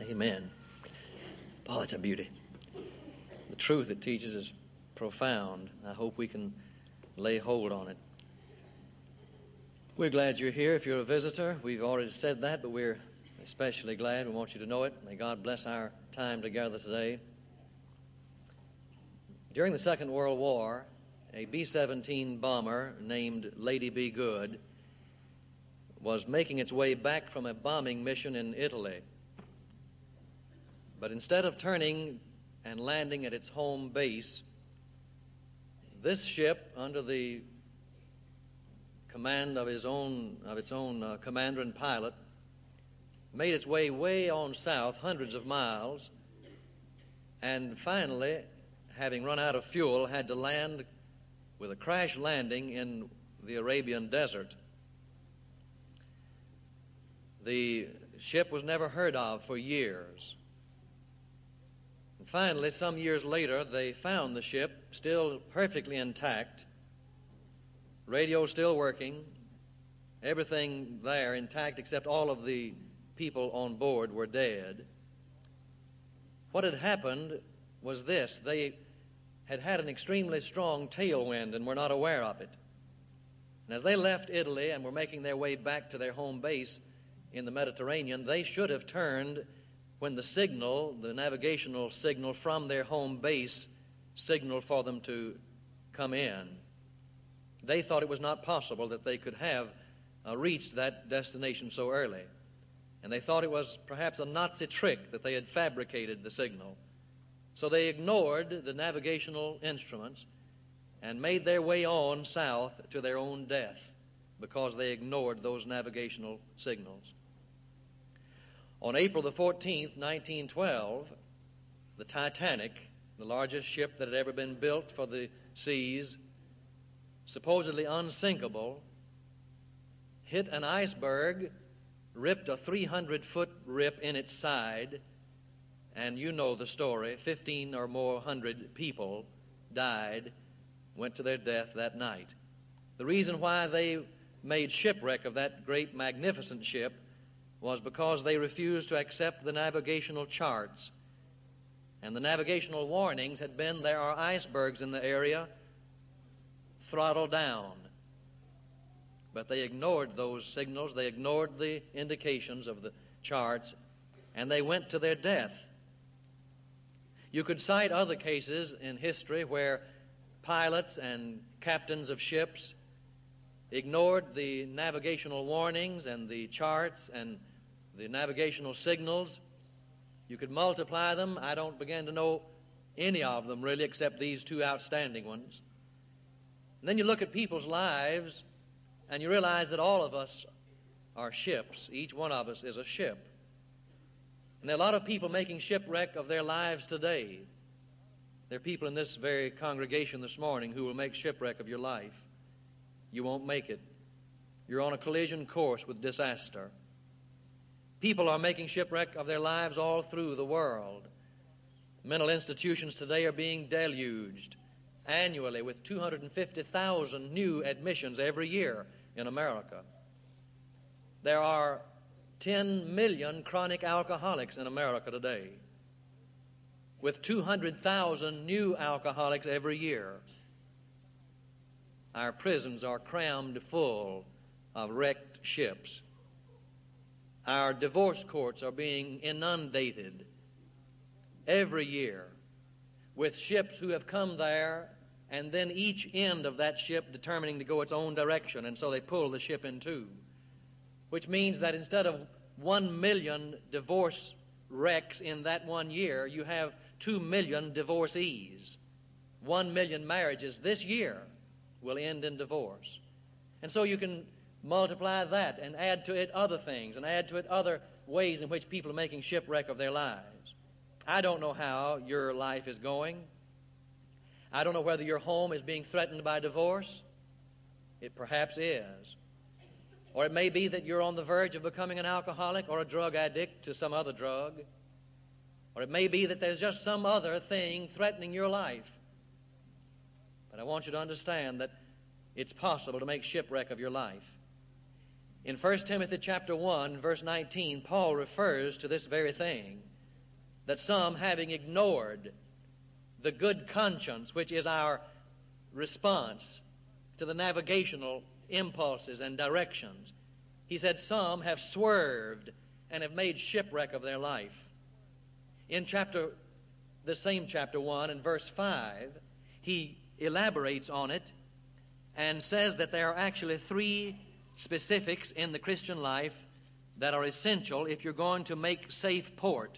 Amen. Oh, that's a beauty. The truth it teaches is profound. I hope we can lay hold on it. We're glad you're here. If you're a visitor, we've already said that, but we're especially glad. We want you to know it. May God bless our time together today. During the Second World War, a B-17 bomber named Lady Be Good was making its way back from a bombing mission in Italy. But instead of turning and landing at its home base, this ship, under the command of its own commander and pilot, made its way on south, hundreds of miles, and finally, having run out of fuel, had to land with a crash landing in the Arabian desert. The ship was never heard of for years. And finally, some years later, they found the ship still perfectly intact, radio still working, everything there intact except all of the people on board were dead. What had happened was this: they had had an extremely strong tailwind and were not aware of it. And as they left Italy and were making their way back to their home base in the Mediterranean, they should have turned when the signal, the navigational signal from their home base, signaled for them to come in. They thought it was not possible that they could have reached that destination so early. And they thought it was perhaps a Nazi trick that they had fabricated the signal. So they ignored the navigational instruments and made their way on south to their own death because they ignored those navigational signals. On April the 14th, 1912, the Titanic, the largest ship that had ever been built for the seas, supposedly unsinkable, hit an iceberg, ripped a 300-foot rip in its side, and you know the story. 15 or more hundred people died, went to their death that night. The reason why they made shipwreck of that great, magnificent ship was because they refused to accept the navigational charts. And the navigational warnings had been, there are icebergs in the area, throttle down. But they ignored those signals, they ignored the indications of the charts, and they went to their death. You could cite other cases in history where pilots and captains of ships ignored the navigational warnings and the charts and the navigational signals. You could multiply them. I don't begin to know any of them really except these two outstanding ones. And then you look at people's lives and you realize that all of us are ships. Each one of us is a ship. And there are a lot of people making shipwreck of their lives today. There are people in this very congregation this morning who will make shipwreck of your life. You won't make it. You're on a collision course with disaster. People are making shipwreck of their lives all through the world. Mental institutions today are being deluged annually with 250,000 new admissions every year in America. There are 10 million chronic alcoholics in America today, with 200,000 new alcoholics every year. Our prisons are crammed full of wrecked ships. Our divorce courts are being inundated every year with ships who have come there, and then each end of that ship determining to go its own direction, and so they pull the ship in two, which means that instead of 1 million divorce wrecks in that 1 year, you have 2 million divorcees. 1 million marriages this year will end in divorce. And so you can multiply that and add to it other things and add to it other ways in which people are making shipwreck of their lives. I don't know how your life is going. I don't know whether your home is being threatened by divorce. It perhaps is. Or it may be that you're on the verge of becoming an alcoholic or a drug addict to some other drug. Or it may be that there's just some other thing threatening your life. But I want you to understand that it's possible to make shipwreck of your life. In 1 Timothy chapter 1, verse 19, Paul refers to this very thing. that some, having ignored the good conscience, which is our response to the navigational impulses and directions, he said some have swerved and have made shipwreck of their life. In the same chapter 1 and verse 5, he elaborates on it and says that there are actually three specifics in the Christian life that are essential if you're going to make safe port.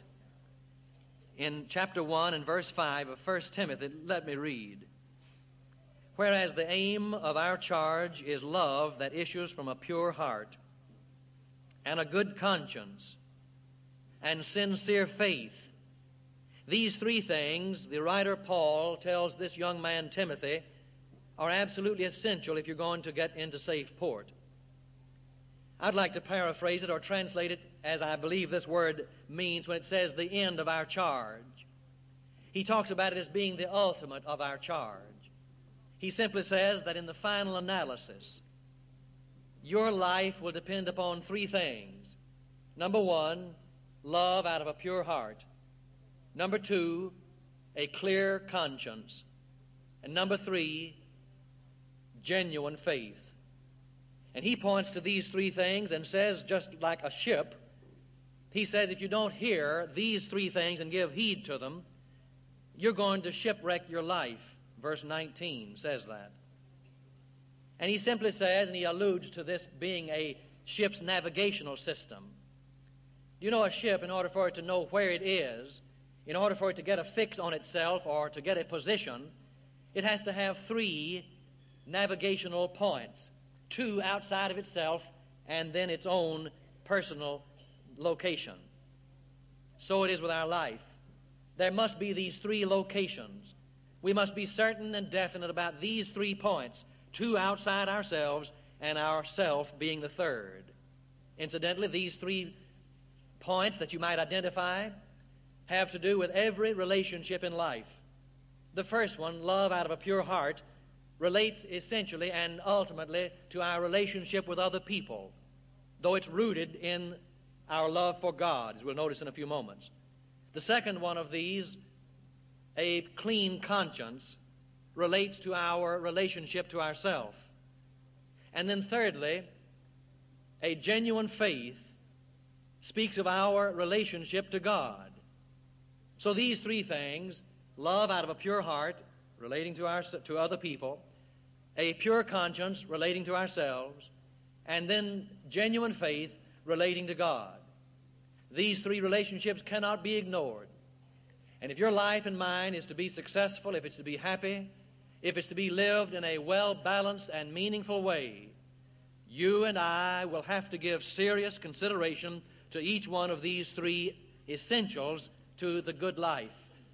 In chapter 1 and verse 5 of 1 Timothy, let me read. Whereas the aim of our charge is love that issues from a pure heart, and a good conscience, and sincere faith. These three things, the writer Paul tells this young man Timothy, are absolutely essential if you're going to get into safe port. I'd like to paraphrase it or translate it as I believe this word means when it says the end of our charge. He talks about it as being the ultimate of our charge. He simply says that in the final analysis, your life will depend upon three things. Number one, love out of a pure heart. Number two, a clear conscience. And number three, genuine faith. And he points to these three things and says, just like a ship, he says if you don't hear these three things and give heed to them, you're going to shipwreck your life. Verse 19 says that. And he simply says, and he alludes to this being a ship's navigational system. You know, a ship, in order for it to know where it is, in order for it to get a fix on itself or to get a position, it has to have three navigational points, two outside of itself and then its own personal location. So it is with our life. There must be these three locations. We must be certain and definite about these 3 points, two outside ourselves and ourself being the third. Incidentally, these 3 points that you might identify have to do with every relationship in life. The first one, love out of a pure heart, relates essentially and ultimately to our relationship with other people, though it's rooted in our love for God, as we'll notice in a few moments. The second one of these, a clean conscience, relates to our relationship to ourselves. And then thirdly, a genuine faith speaks of our relationship to God. So these 3 things, love out of a pure heart, relating to other people, a pure conscience relating to ourselves, and then genuine faith relating to God. These 3 relationships cannot be ignored. And if your life and mine is to be successful, if it's to be happy, if it's to be lived in a well-balanced and meaningful way, you and I will have to give serious consideration to each one of these 3 essentials to the good life.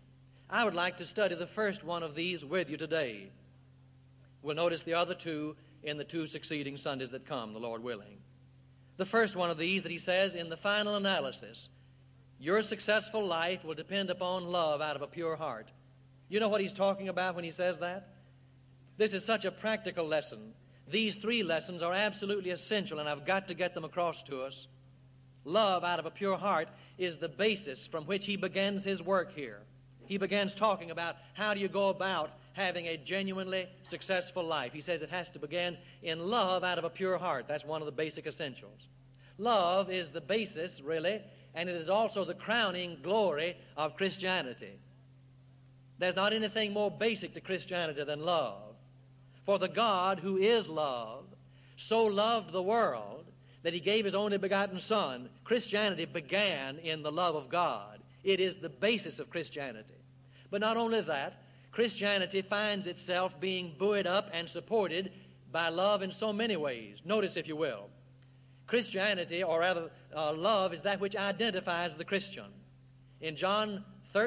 I would like to study the first one of these with you today. We'll notice the other 2 in the 2 succeeding Sundays that come, the Lord willing. The first one of these that he says, in the final analysis, your successful life will depend upon love out of a pure heart. You know what he's talking about when he says that? This is such a practical lesson. These 3 lessons are absolutely essential, and I've got to get them across to us. Love out of a pure heart is the basis from which he begins his work here. He begins talking about how do you go about having a genuinely successful life. He says it has to begin in love out of a pure heart. That's one of the basic essentials. Love is the basis, really, and it is also the crowning glory of Christianity. There's not anything more basic to Christianity than love. For the God who is love so loved the world that he gave his only begotten Son. Christianity began in the love of God. It is the basis of Christianity. But not only that, Christianity finds itself being buoyed up and supported by love in so many ways. Notice, if you will, Christianity, or rather love, is that which identifies the Christian. In John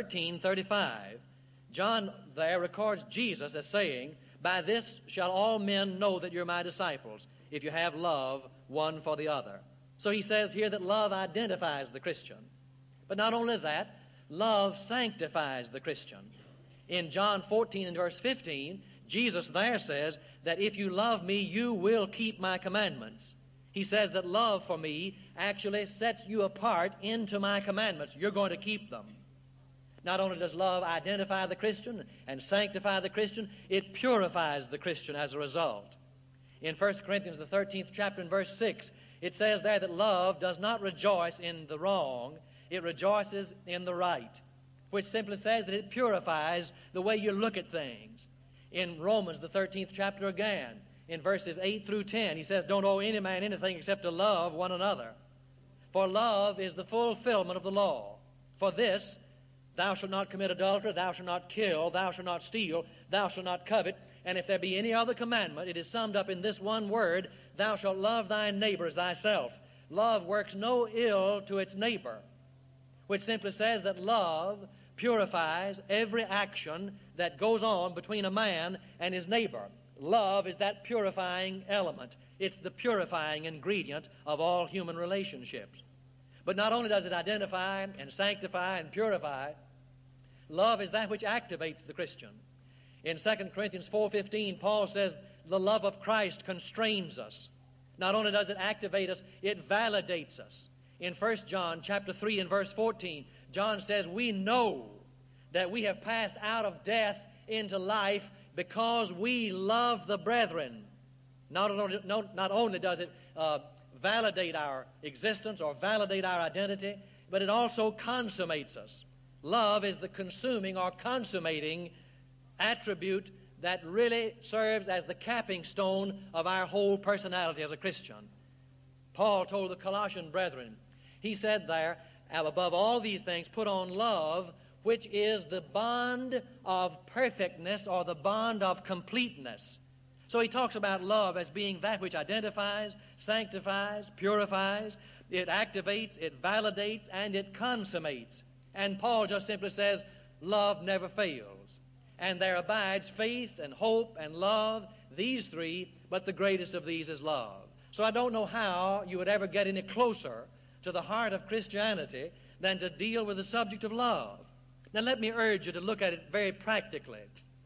13:35, John there records Jesus as saying, "By this shall all men know that you're my disciples, if you have love one for the other." So he says here that love identifies the Christian. But not only that, love sanctifies the Christian. In John 14 and verse 15, Jesus there says that if you love me, you will keep my commandments. He says that love for me actually sets you apart into my commandments. You're going to keep them. Not only does love identify the Christian and sanctify the Christian, it purifies the Christian as a result. In 1 Corinthians, the 13th chapter and verse 6, it says there that love does not rejoice in the wrong, it rejoices in the right, which simply says that it purifies the way you look at things. In Romans, the 13th chapter again, in verses 8 through 10, he says, don't owe any man anything except to love one another. For love is the fulfillment of the law. For this, thou shalt not commit adultery, thou shalt not kill, thou shalt not steal, thou shalt not covet. And if there be any other commandment, it is summed up in this one word, thou shalt love thy neighbor as thyself. Love works no ill to its neighbor, which simply says that love purifies every action that goes on between a man and his neighbor. Love is that purifying element. It's the purifying ingredient of all human relationships. But not only does it identify and sanctify and purify, love is that which activates the Christian. In 2 Corinthians 4:15, Paul says, the love of Christ constrains us. Not only does it activate us, it validates us. In 1 John chapter 3 and verse 14, John says, we know that we have passed out of death into life because we love the brethren. Not only does it validate our existence or validate our identity, but it also consummates us. Love is the consuming or consummating attribute that really serves as the capping stone of our whole personality as a Christian. Paul told the Colossian brethren, he said there, above all these things, put on love, which is the bond of perfectness or the bond of completeness. So he talks about love as being that which identifies, sanctifies, purifies, it activates, it validates, and it consummates. And Paul just simply says, love never fails. And there abides faith and hope and love, these three, but the greatest of these is love. So I don't know how you would ever get any closer to the heart of Christianity than to deal with the subject of love. Now let me urge you to look at it very practically.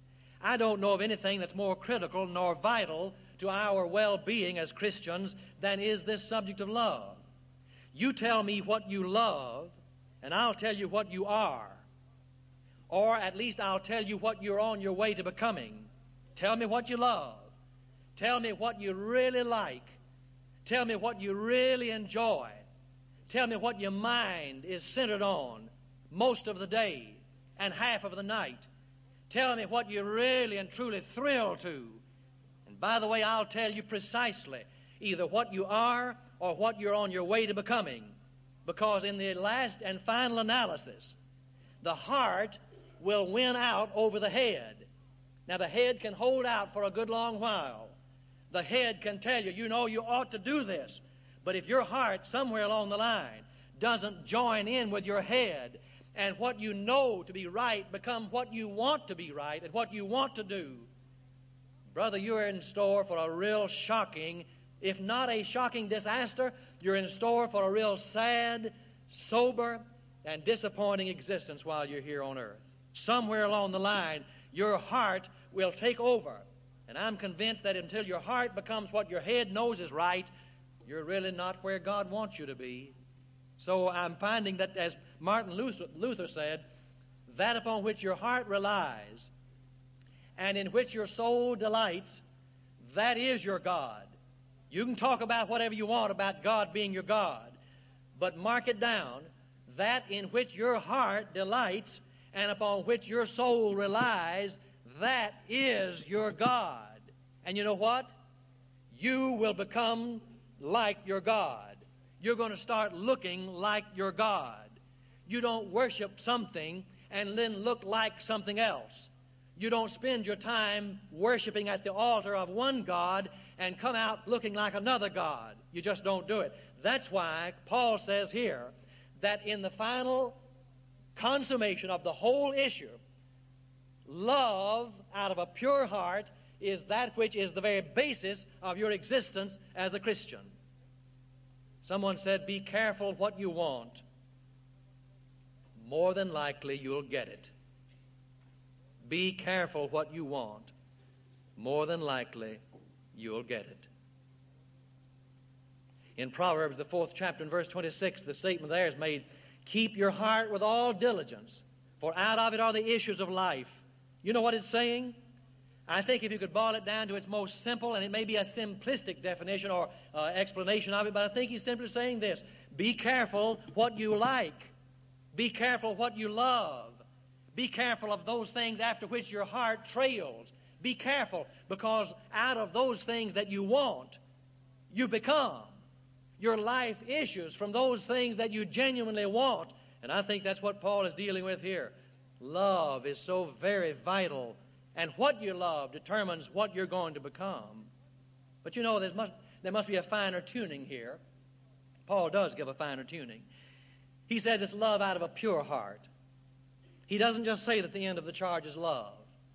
I don't know of anything that's more critical nor vital to our well-being as Christians than is this subject of love. You tell me what you love, and I'll tell you what you are. Or at least I'll tell you what you're on your way to becoming. Tell me what you love. Tell me what you really like. Tell me what you really enjoy. Tell me what your mind is centered on most of the day and half of the night. Tell me what you really and truly thrill to. And by the way, I'll tell you precisely either what you are or what you're on your way to becoming. Because in the last and final analysis, the heart will win out over the head. Now, the head can hold out for a good long while. The head can tell you, you know, you ought to do this. But if your heart, somewhere along the line, doesn't join in with your head, and what you know to be right become what you want to be right and what you want to do, brother, you're in store for a real shocking, if not a shocking disaster, you're in store for a real sad, sober, and disappointing existence while you're here on earth. Somewhere along the line, your heart will take over. And I'm convinced that until your heart becomes what your head knows is right, you're really not where God wants you to be. So I'm finding that, as Martin Luther said, that upon which your heart relies and in which your soul delights, that is your God. You can talk about whatever you want about God being your God, but mark it down, that in which your heart delights and upon which your soul relies, that is your God. And you know what? You will become like your God. You're going to start looking like your God. You don't worship something and then look like something else. You don't spend your time worshiping at the altar of one God and come out looking like another God. You just don't do it. That's why Paul says here that in the final consummation of the whole issue, love out of a pure heart is that which is the very basis of your existence as a Christian. Someone said, be careful what you want. More than likely you'll get it. Be careful what you want. More than likely you'll get it. In Proverbs, the 4th chapter and verse 26, the statement there is made, keep your heart with all diligence, For out of it are the issues of life. You know what it's saying? I think if you could boil it down to its most simple, and it may be a simplistic definition or explanation of it, but I think he's simply saying this: be careful what you like. Be careful what you love. Be careful of those things after which your heart trails. Be careful, because out of those things that you want, you become. Your life issues from those things that you genuinely want. And I think that's what Paul is dealing with here. Love is so very vital, and what you love determines what you're going to become. But you know, there must be a finer tuning here. Paul does give a finer tuning. He says it's love out of a pure heart. He doesn't just say that the end of the charge is love.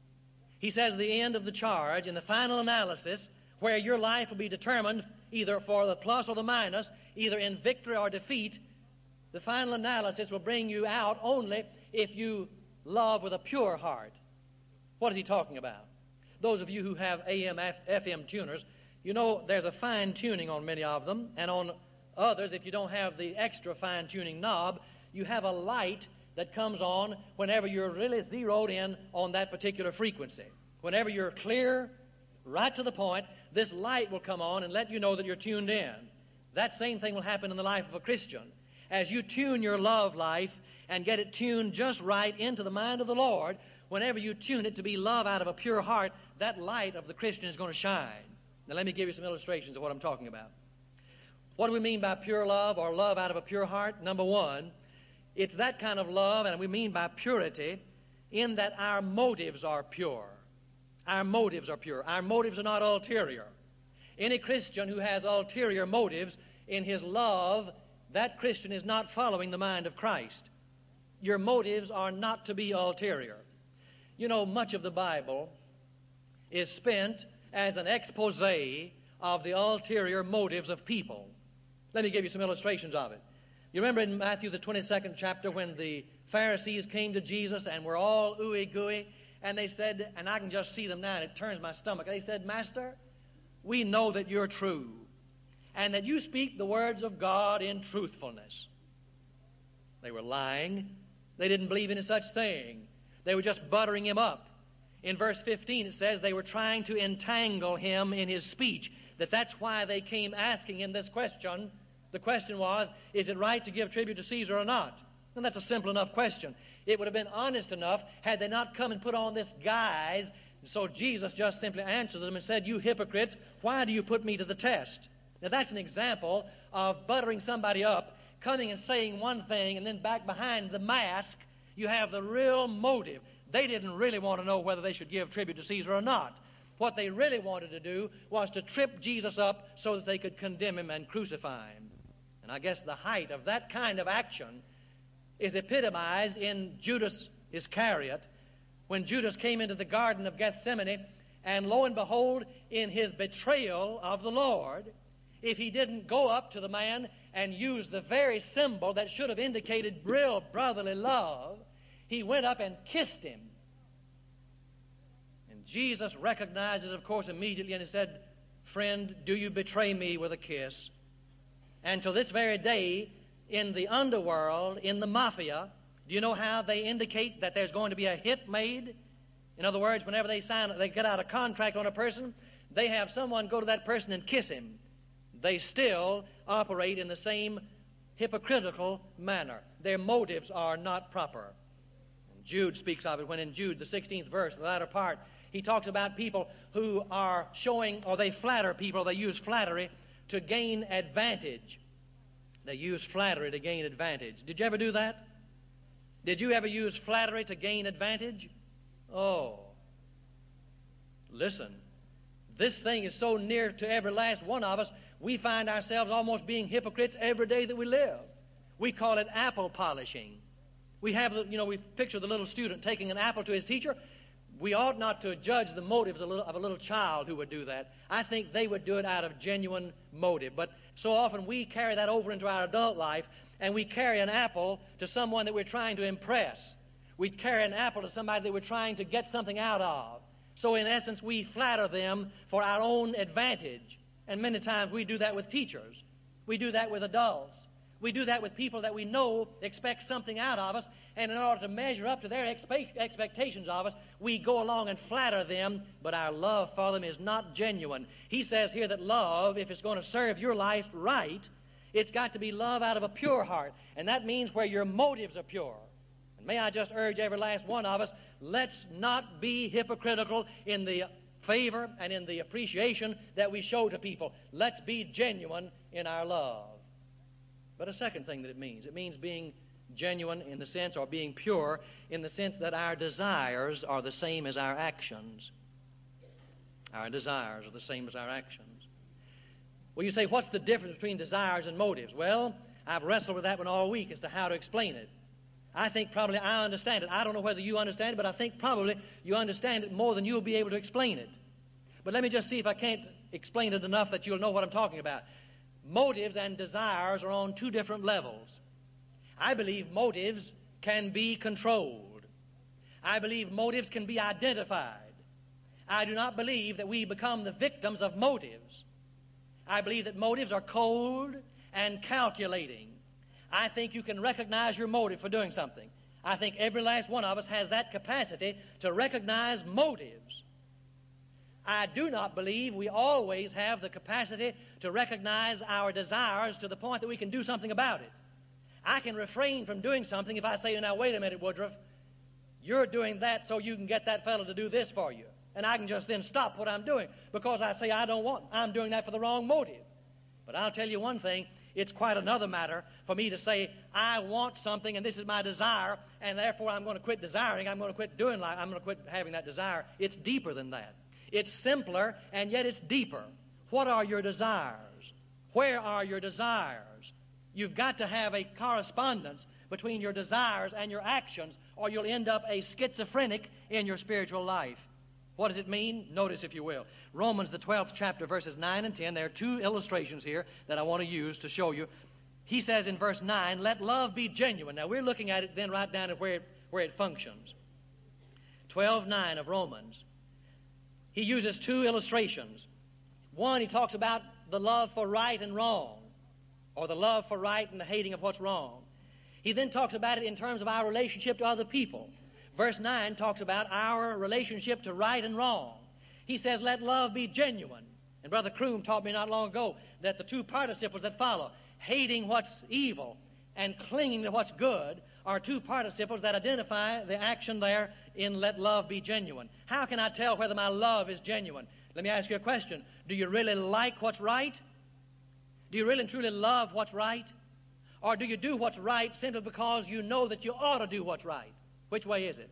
He says the end of the charge, in the final analysis, where your life will be determined either for the plus or the minus, either in victory or defeat, the final analysis will bring you out only if you love with a pure heart. What is he talking about? Those of you who have AM, FM tuners, you know there's a fine tuning on many of them, and on others, if you don't have the extra fine tuning knob, you have a light that comes on whenever you're really zeroed in on that particular frequency. Whenever you're clear, right to the point, this light will come on and let you know that you're tuned in. That same thing will happen in the life of a Christian. As you tune your love life and get it tuned just right into the mind of the Lord, whenever you tune it to be love out of a pure heart, that light of the Christian is going to shine. Now let me give you some illustrations of what I'm talking about. What do we mean by pure love or love out of a pure heart? Number one, it's that kind of love, and we mean by purity, in that our motives are pure. Our motives are pure. Our motives are not ulterior. Any Christian who has ulterior motives in his love, that Christian is not following the mind of Christ. Your motives are not to be ulterior. You know, much of the Bible is spent as an expose of the ulterior motives of people. Let me give you some illustrations of it. You remember in Matthew the 22nd chapter when the Pharisees came to Jesus and were all ooey-gooey, and they said, and I can just see them now, and it turns my stomach. They said, Master, we know that you're true, and that you speak the words of God in truthfulness. They were lying. They didn't believe in such thing. They were just buttering him up. In verse 15 it says they were trying to entangle him in his speech, that's why they came asking him this question. The question was, is it right to give tribute to Caesar or not? And that's a simple enough question. It would have been honest enough had they not come and put on this guise. So Jesus just simply answered them and said, you hypocrites, why do you put me to the test? Now that's an example of buttering somebody up, coming and saying one thing, and then back behind the mask, you have the real motive. They didn't really want to know whether they should give tribute to Caesar or not. What they really wanted to do was to trip Jesus up so that they could condemn him and crucify him. And I guess the height of that kind of action is epitomized in Judas Iscariot, when Judas came into the Garden of Gethsemane, and lo and behold, in his betrayal of the Lord, if he didn't go up to the man and use the very symbol that should have indicated real brotherly love, he went up and kissed him. And Jesus recognized it, of course, immediately, and he said, friend, do you betray me with a kiss? And to this very day, in the underworld, in the mafia, do you know how they indicate that there's going to be a hit made? In other words, whenever they get out a contract on a person, they have someone go to that person and kiss him. They still operate in the same hypocritical manner. Their motives are not proper. And Jude speaks of it when in Jude, the 16th verse, the latter part, he talks about people who are showing, or they flatter people, they use flattery to gain advantage. They use flattery to gain advantage. Did you ever do that? Did you ever use flattery to gain advantage? Oh. Listen, this thing is so near to every last one of us, we find ourselves almost being hypocrites every day that we live. We call it apple polishing. We have, we picture the little student taking an apple to his teacher. We ought not to judge the motives of a little child who would do that. I think they would do it out of genuine motive. But so often we carry that over into our adult life, and we carry an apple to someone that we're trying to impress. We carry an apple to somebody that we're trying to get something out of. So in essence, we flatter them for our own advantage. And many times we do that with teachers. We do that with adults. We do that with people that we know expect something out of us, and in order to measure up to their expectations of us, we go along and flatter them, but our love for them is not genuine. He says here that love, if it's going to serve your life right, it's got to be love out of a pure heart, and that means where your motives are pure. And may I just urge every last one of us, let's not be hypocritical in the favor and in the appreciation that we show to people. Let's be genuine in our love. But a second thing that it means being genuine in the sense, or being pure in the sense that our desires are the same as our actions. Our desires are the same as our actions. Well, you say, what's the difference between desires and motives? Well, I've wrestled with that one all week as to how to explain it. I think probably I understand it. I don't know whether you understand it, but I think probably you understand it more than you'll be able to explain it. But let me just see if I can't explain it enough that you'll know what I'm talking about. Motives and desires are on two different levels. I believe motives can be controlled. I believe motives can be identified. I do not believe that we become the victims of motives. I believe that motives are cold and calculating. I think you can recognize your motive for doing something. I think every last one of us has that capacity to recognize motives. I do not believe we always have the capacity to recognize our desires to the point that we can do something about it. I can refrain from doing something if I say, now wait a minute, Woodruff, you're doing that so you can get that fellow to do this for you. And I can just then stop what I'm doing because I say I'm doing that for the wrong motive. But I'll tell you one thing, it's quite another matter for me to say, I want something and this is my desire, and therefore I'm going to quit desiring, I'm going to quit having that desire. It's deeper than that. It's simpler, and yet it's deeper. What are your desires? Where are your desires? You've got to have a correspondence between your desires and your actions, or you'll end up a schizophrenic in your spiritual life. What does it mean? Notice, if you will. Romans, the 12th chapter, verses 9 and 10. There are two illustrations here that I want to use to show you. He says in verse 9, let love be genuine. Now, we're looking at it then right down to where it functions. 12:9 of Romans. He uses two illustrations. One, he talks about the love for right and wrong, or the love for right and the hating of what's wrong. He then talks about it in terms of our relationship to other people. Verse 9 talks about our relationship to right and wrong. He says, let love be genuine. And Brother Kroom taught me not long ago that the two participles that follow, hating what's evil and clinging to what's good, are two participles that identify the action there in let love be genuine. How can I tell whether my love is genuine? Let me ask you a question. Do you really like what's right? Do you really and truly love what's right? Or do you do what's right simply because you know that you ought to do what's right? Which way is it?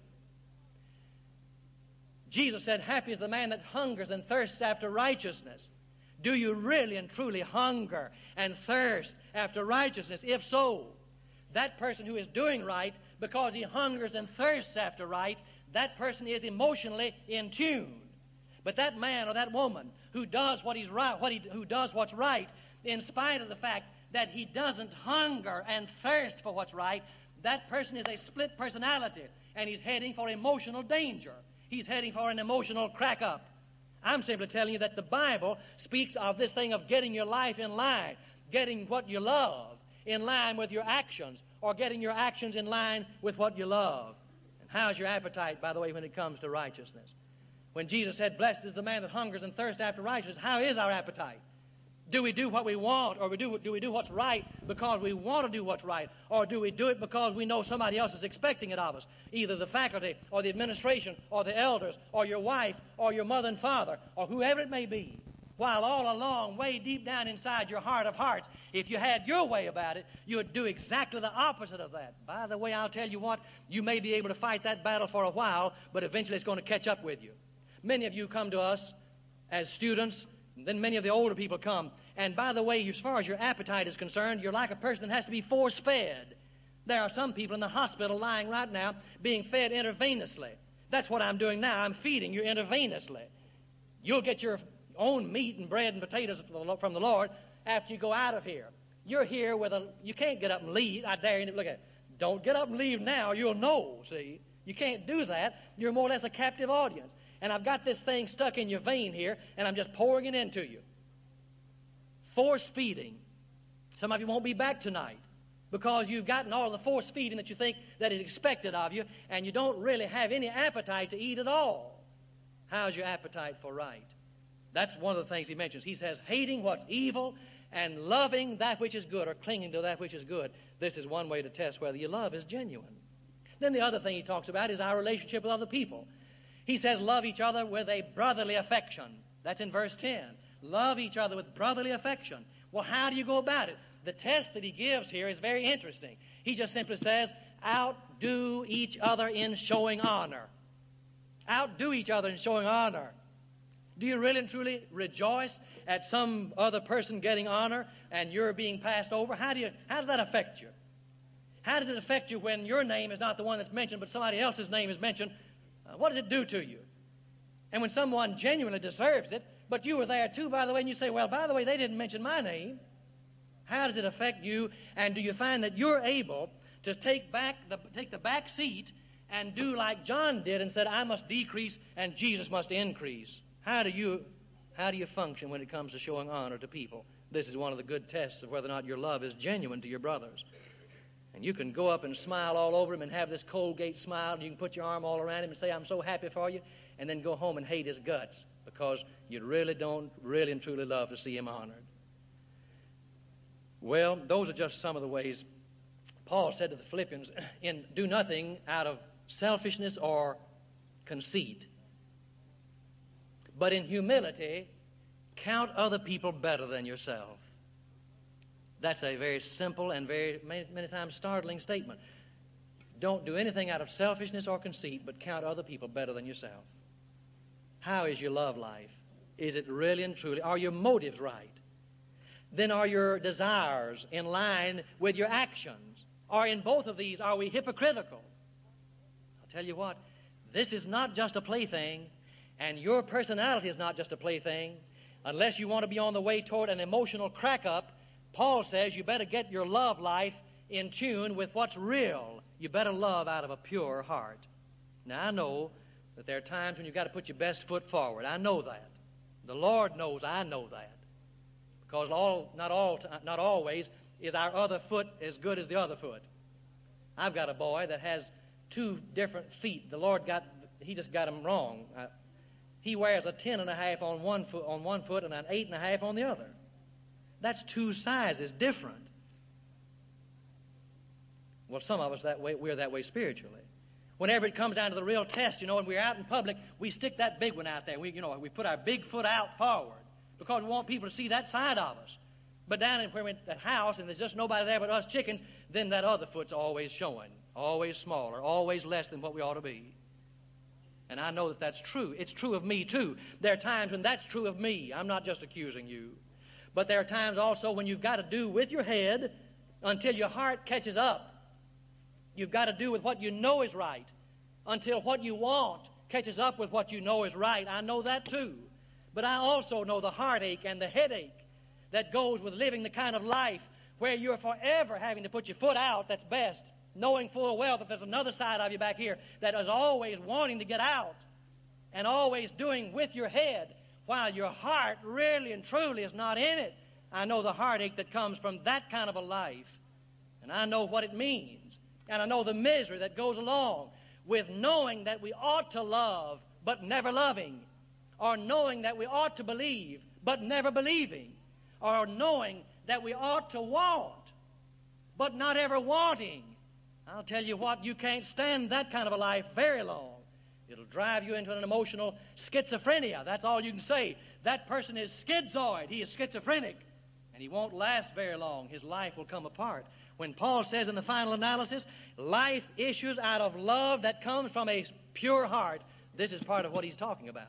Jesus said, happy is the man that hungers and thirsts after righteousness. Do you really and truly hunger and thirst after righteousness? If so, that person who is doing right because he hungers and thirsts after right, that person is emotionally in tune. But that man or that woman who does what he's right, who does what's right, in spite of the fact that he doesn't hunger and thirst for what's right, that person is a split personality, and he's heading for emotional danger. He's heading for an emotional crack-up. I'm simply telling you that the Bible speaks of this thing of getting your life in line, getting what you love in line with your actions, or getting your actions in line with what you love. And how's your appetite, by the way, when it comes to righteousness? When Jesus said, blessed is the man that hungers and thirsts after righteousness, how is our appetite? Do we do what we want, or do we do what's right because we want to do what's right, or do we do it because we know somebody else is expecting it of us, either the faculty or the administration or the elders or your wife or your mother and father or whoever it may be, while all along, way deep down inside your heart of hearts, if you had your way about it, you would do exactly the opposite of that. By the way, I'll tell you what, you may be able to fight that battle for a while, but eventually it's going to catch up with you. Many of you come to us as students, and then many of the older people come. And by the way, as far as your appetite is concerned, you're like a person that has to be force-fed. There are some people in the hospital lying right now being fed intravenously. That's what I'm doing now. I'm feeding you intravenously. You'll get your own meat and bread and potatoes from the Lord after you go out of here. You're here with you can't get up and leave. I dare you to look at it. Don't get up and leave now. You'll know, see. You can't do that. You're more or less a captive audience. And I've got this thing stuck in your vein here, and I'm just pouring it into you. Force feeding. Some of you won't be back tonight. because you've gotten all the force feeding that you think that is expected of you, and you don't really have any appetite to eat at all. How's your appetite for right? That's one of the things he mentions. He says, hating what's evil and loving that which is good, or clinging to that which is good. This is one way to test whether your love is genuine. Then the other thing he talks about is our relationship with other people. He says, love each other with a brotherly affection. That's in verse 10. Love each other with brotherly affection. Well, how do you go about it? The test that he gives here is very interesting. He just simply says, outdo each other in showing honor. Outdo each other in showing honor. Do you really and truly rejoice at some other person getting honor and you're being passed over? How does that affect you? How does it affect you when your name is not the one that's mentioned, but somebody else's name is mentioned? What does it do to you? And when someone genuinely deserves it, but you were there too, by the way, and you say, well, by the way, they didn't mention my name. How does it affect you? And do you find that you're able to take the back seat and do like John did and said, I must decrease and Jesus must increase? How do you function when it comes to showing honor to people? This is one of the good tests of whether or not your love is genuine to your brothers. And you can go up and smile all over him and have this Colgate smile, and you can put your arm all around him and say, I'm so happy for you, and then go home and hate his guts because you really don't really and truly love to see him honored. Well, those are just some of the ways Paul said to the Philippians, do nothing out of selfishness or conceit, but in humility, count other people better than yourself. That's a very simple and very many times startling statement. Don't do anything out of selfishness or conceit, but count other people better than yourself. How is your love life? Is it really and truly? Are your motives right? Then are your desires in line with your actions? Or in both of these, are we hypocritical? I'll tell you what, this is not just a plaything, and your personality is not just a plaything. Unless you want to be on the way toward an emotional crack-up, Paul says you better get your love life in tune with what's real. You better love out of a pure heart. Now, I know that there are times when you've got to put your best foot forward. I know that. The Lord knows I know that. Because not always is our other foot as good as the other foot. I've got a boy that has two different feet. The Lord he just got them wrong. He wears a 10.5 on one foot and an 8.5 on the other. That's two sizes different. Well, some of us we're that way spiritually. Whenever it comes down to the real test, and we're out in public, we stick that big one out there. We put our big foot out forward because we want people to see that side of us. But down in the house, and there's just nobody there but us chickens, then that other foot's always showing, always smaller, always less than what we ought to be. And I know that that's true. It's true of me, too. There are times when that's true of me. I'm not just accusing you. But there are times also when you've got to do with your head until your heart catches up. You've got to do with what you know is right until what you want catches up with what you know is right. I know that too. But I also know the heartache and the headache that goes with living the kind of life where you're forever having to put your foot out that's best, knowing full well that there's another side of you back here that is always wanting to get out and always doing with your head while your heart really and truly is not in it. I know the heartache that comes from that kind of a life, and I know what it means, and I know the misery that goes along with knowing that we ought to love but never loving, or knowing that we ought to believe but never believing, or knowing that we ought to want but not ever wanting. I'll tell you what, you can't stand that kind of a life very long. It'll drive you into an emotional schizophrenia. That's all you can say. That person is schizoid. He is schizophrenic. And he won't last very long. His life will come apart. When Paul says in the final analysis, life issues out of love that comes from a pure heart, this is part of what he's talking about.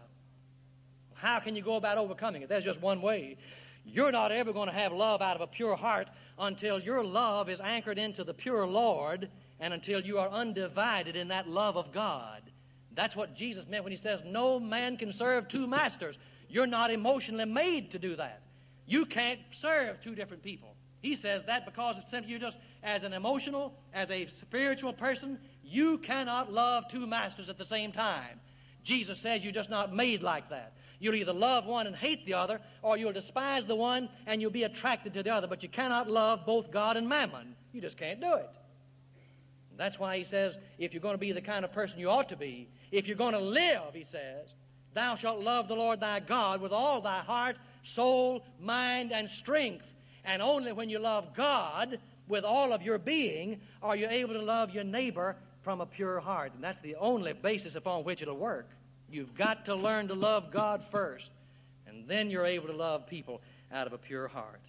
How can you go about overcoming it? There's just one way. You're not ever going to have love out of a pure heart until your love is anchored into the pure Lord and until you are undivided in that love of God. That's what Jesus meant when he says, no man can serve two masters. You're not emotionally made to do that. You can't serve two different people. He says that because it's simply you just, as an emotional, as a spiritual person, you cannot love two masters at the same time. Jesus says you're just not made like that. You'll either love one and hate the other, or you'll despise the one and you'll be attracted to the other. But you cannot love both God and mammon. You just can't do it. And that's why he says, if you're going to be the kind of person you ought to be, if you're going to live, he says, thou shalt love the Lord thy God with all thy heart, soul, mind, and strength. And only when you love God with all of your being are you able to love your neighbor from a pure heart. And that's the only basis upon which it'll work. You've got to learn to love God first, and then you're able to love people out of a pure heart.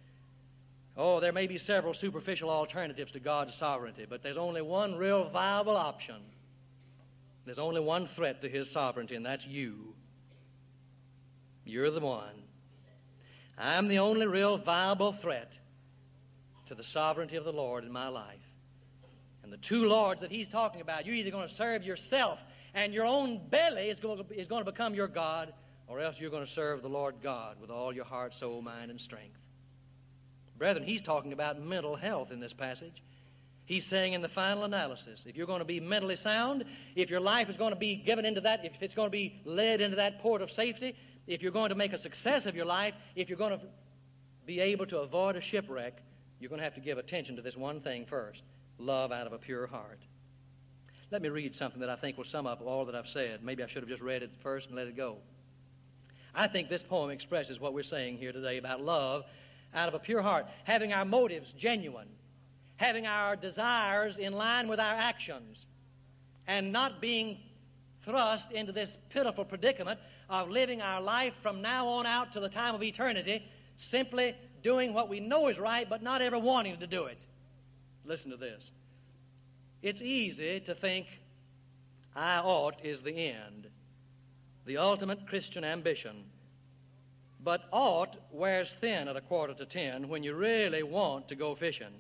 Oh, there may be several superficial alternatives to God's sovereignty, but there's only one real viable option. There's only one threat to His sovereignty, and that's you. You're the one. I'm the only real viable threat to the sovereignty of the Lord in my life. And the two lords that He's talking about, you're either going to serve yourself and your own belly is going to become your God, or else you're going to serve the Lord God with all your heart, soul, mind, and strength. Brethren, He's talking about mental health in this passage. He's saying in the final analysis, if you're going to be mentally sound, if your life is going to be given into that, if it's going to be led into that port of safety, if you're going to make a success of your life, if you're going to be able to avoid a shipwreck, you're going to have to give attention to this one thing first: love out of a pure heart. Let me read something that I think will sum up all that I've said. Maybe I should have just read it first and let it go. I think this poem expresses what we're saying here today about love out of a pure heart, having our motives genuine, having our desires in line with our actions, and not being thrust into this pitiful predicament of living our life from now on out to the time of eternity, simply doing what we know is right, but not ever wanting to do it. Listen to this. It's easy to think I ought is the end, the ultimate Christian ambition. But ought wears thin at 9:45 when you really want to go fishing.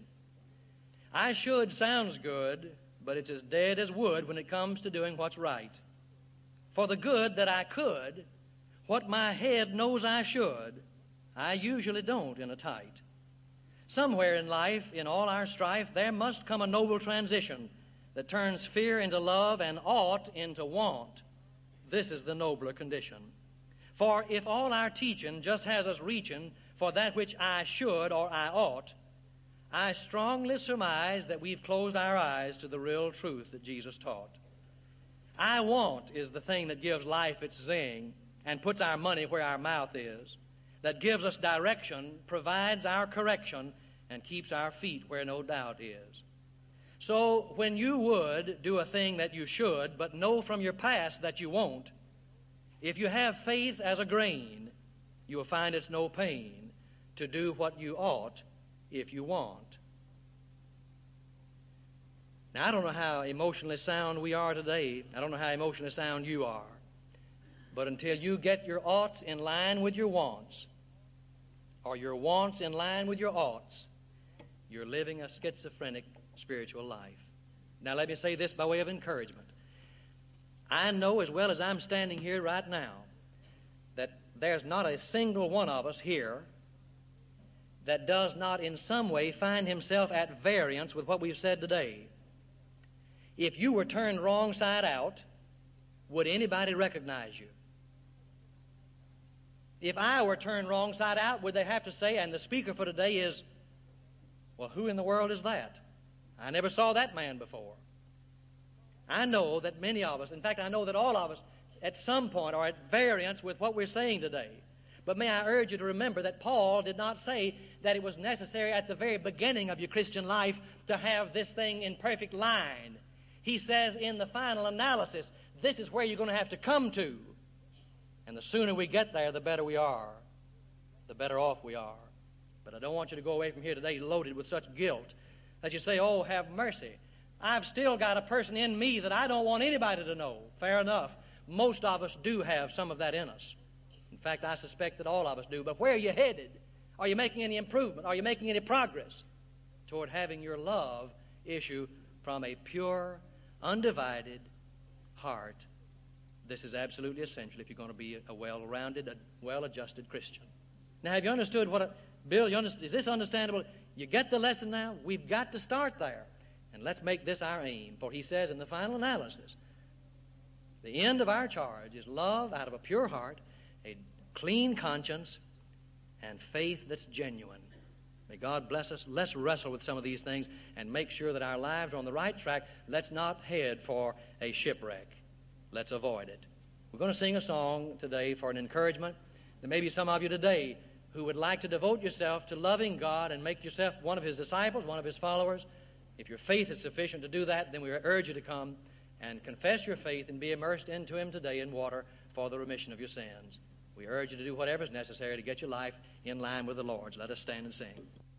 I should sounds good, but it's as dead as wood when it comes to doing what's right. For the good that I could, what my head knows I should, I usually don't in a tight. Somewhere in life, in all our strife, there must come a noble transition that turns fear into love and ought into want. This is the nobler condition. For if all our teaching just has us reaching for that which I should or I ought, I strongly surmise that we've closed our eyes to the real truth that Jesus taught. I want is the thing that gives life its zing and puts our money where our mouth is, that gives us direction, provides our correction, and keeps our feet where no doubt is. So when you would do a thing that you should, but know from your past that you won't, if you have faith as a grain, you will find it's no pain to do what you ought if you want. Now, I don't know how emotionally sound we are today. I don't know how emotionally sound you are. But until you get your oughts in line with your wants, or your wants in line with your oughts, you're living a schizophrenic spiritual life. Now, let me say this by way of encouragement. I know as well as I'm standing here right now that there's not a single one of us here that does not in some way find himself at variance with what we've said today. If you were turned wrong side out, would anybody recognize you? If I were turned wrong side out, would they have to say, and the speaker for today is, well, who in the world is that? I never saw that man before. I know that many of us, in fact, I know that all of us at some point are at variance with what we're saying today. But may I urge you to remember that Paul did not say that it was necessary at the very beginning of your Christian life to have this thing in perfect line. He says in the final analysis, this is where you're going to have to come to. And the sooner we get there, the better we are, the better off we are. But I don't want you to go away from here today loaded with such guilt that you say, oh, have mercy. I've still got a person in me that I don't want anybody to know. Fair enough. Most of us do have some of that in us. In fact, I suspect that all of us do. But where are you headed? Are you making any improvement? Are you making any progress toward having your love issue from a pure, undivided heart? This is absolutely essential if you're going to be a well-rounded, a well-adjusted Christian. Now, have you understood Bill, is this understandable? You get the lesson now? We've got to start there. And let's make this our aim. For he says in the final analysis, the end of our charge is love out of a pure heart, a clean conscience, and faith that's genuine. May God bless us. Let's wrestle with some of these things and make sure that our lives are on the right track. Let's not head for a shipwreck. Let's avoid it. We're going to sing a song today for an encouragement. There may be some of you today who would like to devote yourself to loving God and make yourself one of His disciples, one of His followers. If your faith is sufficient to do that, then we urge you to come and confess your faith and be immersed into Him today in water for the remission of your sins. We urge you to do whatever is necessary to get your life in line with the Lord's. Let us stand and sing.